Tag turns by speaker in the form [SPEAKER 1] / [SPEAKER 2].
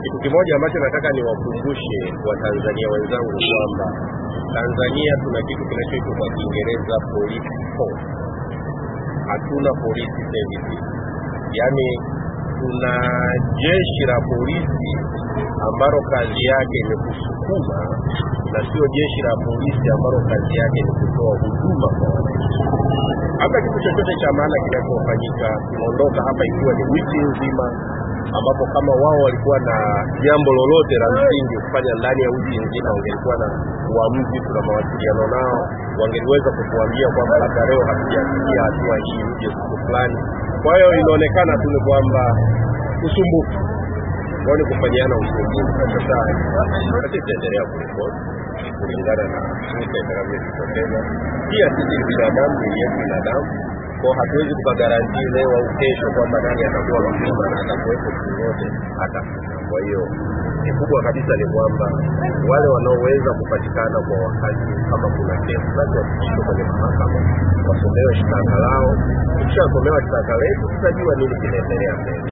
[SPEAKER 1] Kitu kimoja ambacho nataka niwakumbushe Watanzania wenzangu kwamba Tanzania tuna kitu kinachoitwa kwa Kiingereza police force. Hatuna police service. Yaani tuna jeshi la polisi ambalo kazi yake ni kusukuma, na sio jeshi la polisi ambalo kazi yake ni kutoa huduma kwa wananchi. Hata kitu chochote cha maana kinachofanyika kinaondoka hapa ikiwa ni wiki nzima, ambapo kama wao walikuwa na jambo lolote la msingi kufanya ndani ya wiki nzima, wangelikuwa na uamuzi, kuna mawasiliano nao, wangeweza kutuambia kwamba labda leo hatujafikia hatua hii, uje siku fulani. Kwa hiyo inaonekana tu kwamba usumbufu wani kufanyana usumbufu. Sasa tutaendelea kuripoti kulingana na sisi tunavyotenda. Pia sisi binadamu ni binadamu, kwa hatuwezi kugarantii leo au kesho kwamba nani atakuwa mzima na atakuwepo yote hata. Kwa hiyo kikubwa kabisa ni kwamba wale wanaoweza kupatikana kwa wakati, kama kuna kesi basi wafikishwe kwenye mahakama, wasomewe shtaka lao. Kisha somewa shtaka letu, tutajua nini kinaendelea mbele.